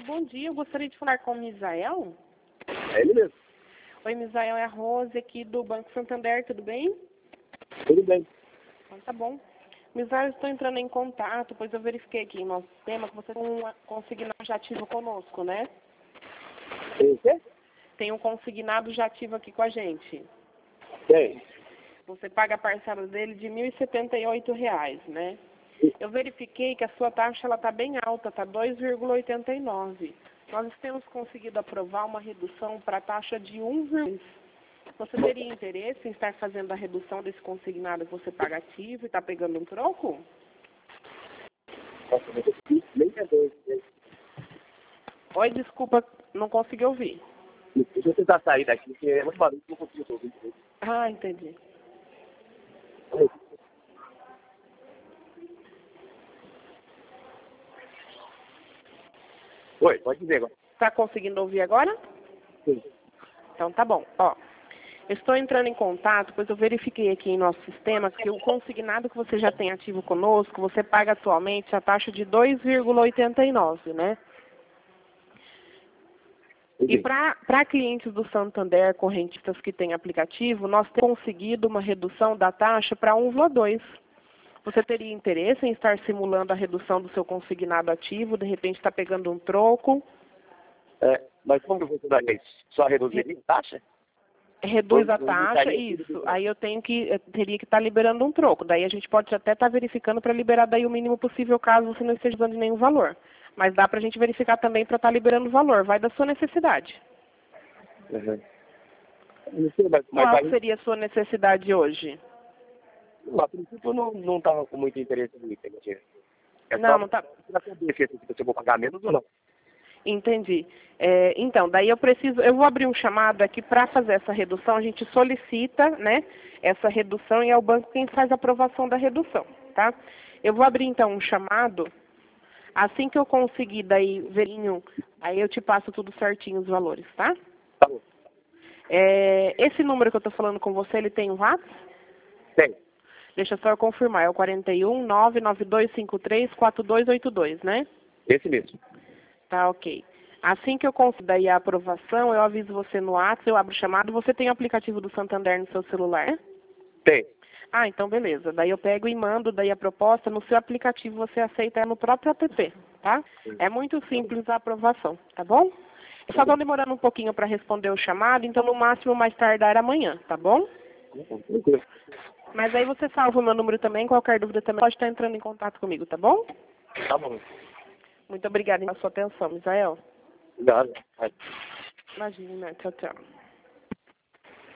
bom dia. Eu gostaria de falar com o Misael. É ele mesmo. Oi, Misael, é a Rose aqui do Banco Santander, tudo bem? Tudo bem. Então tá bom. Misael, eu estou entrando em contato, pois eu verifiquei aqui no nosso sistema que você tem um consignado já ativo conosco, né? Tem o quê? Tem um consignado já ativo aqui com a gente. Tem. Você paga a parcela dele de R$ 1.078, né? Eu verifiquei que a sua taxa está bem alta, está 2,89. Nós temos conseguido aprovar uma redução para a taxa de 1,2. Você teria interesse em estar fazendo a redução desse consignado que você paga ativo e está pegando um troco? Nossa, mas eu nem é dois. Oi, desculpa, não consegui ouvir. Deixa eu tentar sair daqui, porque é muito barulho, não consigo ouvir direito. Ah, entendi. Oi, pode dizer agora. Está conseguindo ouvir agora? Sim. Então tá bom. Ó, eu estou entrando em contato, pois eu verifiquei aqui em nosso sistema que o consignado que você já tem ativo conosco, você paga atualmente a taxa de 2,89, né? E para clientes do Santander, correntistas que têm aplicativo, nós temos conseguido uma redução da taxa para 1,2. Você teria interesse em estar simulando a redução do seu consignado ativo, de repente está pegando um troco? Mas como que você daria isso? Só reduziria a taxa? Reduz a taxa, isso. Aí eu teria que estar liberando um troco. Daí a gente pode até estar verificando para liberar daí o mínimo possível, caso você não esteja dando nenhum valor. Mas dá para a gente verificar também para estar liberando o valor. Vai da sua necessidade. Uhum. Não sei, mas Qual aí, seria a sua necessidade hoje? a princípio eu não estava com muito interesse nisso, né? Não tá. Para saber se eu vou pagar menos ou não. Entendi. Então, daí eu vou abrir um chamado aqui para fazer essa redução. A gente solicita, né, essa redução e é o banco quem faz a aprovação da redução, tá? Eu vou abrir então um chamado. Assim que eu conseguir daí, verinho, aí eu te passo tudo certinho os valores, tá? Tá bom. Esse número que eu estou falando com você, ele tem um WhatsApp? Tem. Deixa só eu confirmar, é o 41 99253 4282, né? Esse mesmo. Tá, ok. Assim que eu consigo daí a aprovação, eu aviso você no WhatsApp, eu abro o chamado. Você tem o aplicativo do Santander no seu celular? Tem. Ah, então beleza. Daí eu pego e mando daí a proposta no seu aplicativo, você aceita no próprio app, tá? É muito simples a aprovação, tá bom? Eu só estou demorando um pouquinho para responder o chamado, então no máximo mais tardar amanhã, tá bom? Tranquilo. Mas aí você salva o meu número também, qualquer dúvida também pode estar entrando em contato comigo, tá bom? Tá bom. Muito obrigada pela sua atenção, Misael. Obrigado. Imagina, tchau, tchau.